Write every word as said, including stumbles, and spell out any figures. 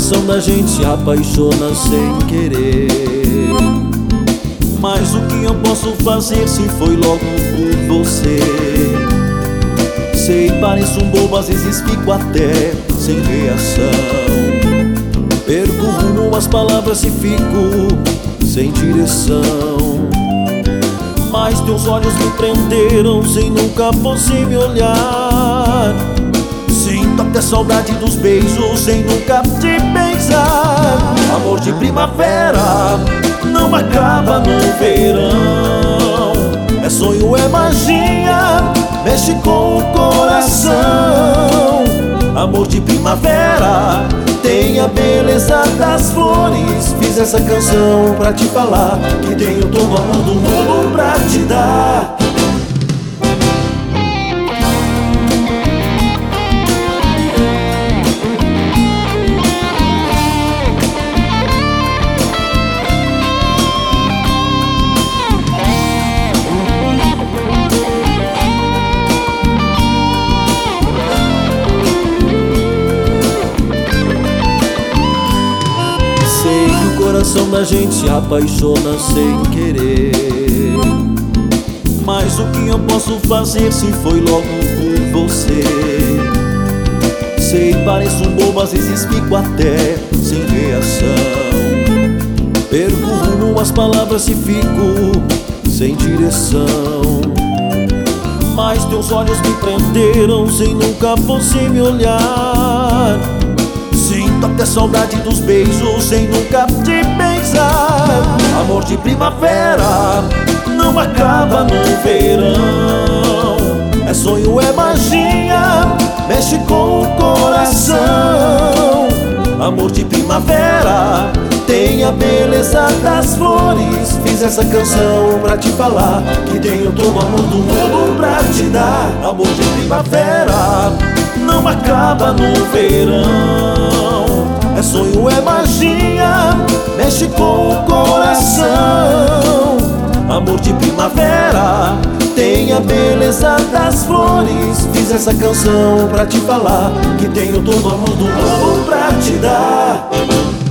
coração da gente se apaixona sem querer. Mas o que eu posso fazer se foi logo por você? Sei, pareço um bobo, às vezes fico até sem reação. Perco o rumo, as palavras e fico sem direção. Mas teus olhos me prenderam sem nunca fosse me olhar. Sinto até saudade dos beijos sem nunca te beijar. Amor de primavera não acaba no verão. É sonho, é magia, mexe com o coração. Amor de primavera tem a beleza das flores. Fiz essa canção pra te falar que tenho todo o amor do mundo pra te dar. O coração da gente se apaixona sem querer. Mas o que eu posso fazer se foi logo por você? Sei, pareço um bobo, às vezes fico até sem reação. Perco o rumo, as palavras e fico sem direção. Mas teus olhos me prenderam sem nunca fosse me olhar. Sinto até saudade dos beijos sem nunca te beijar. Amor de primavera não acaba no verão. É sonho, é magia, mexe com o coração. Amor de primavera tem a beleza das flores. Fiz essa canção pra te falar que tenho todo o amor do mundo pra te dar. Amor de primavera não acaba no verão. É sonho, é magia, mexe com o coração. Amor de primavera tem a beleza das flores. Fiz essa canção pra te falar que tenho todo o amor do mundo pra te dar.